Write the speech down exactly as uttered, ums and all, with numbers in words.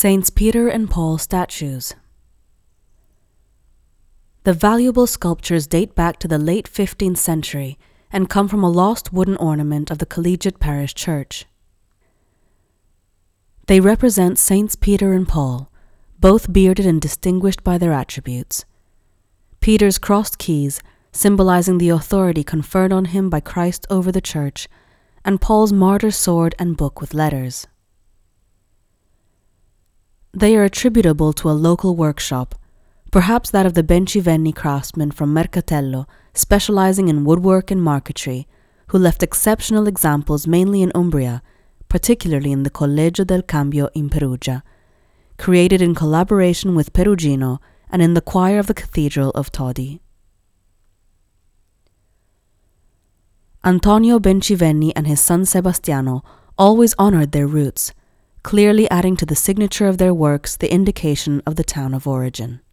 Saints Peter and Paul statues. The valuable sculptures date back to the late fifteenth century and come from a lost wooden ornament of the Collegiate Parish Church. They represent Saints Peter and Paul, both bearded and distinguished by their attributes. Peter's crossed keys, symbolizing the authority conferred on him by Christ over the Church, and Paul's martyr sword and book with letters. They are attributable to a local workshop, perhaps that of the Bencivenni craftsman from Mercatello, specializing in woodwork and marquetry, who left exceptional examples mainly in Umbria, particularly in the Collegio del Cambio in Perugia, created in collaboration with Perugino and in the choir of the Cathedral of Todi. Antonio Bencivenni and his son Sebastiano always honored their roots, clearly adding to the signature of their works the indication of the town of origin.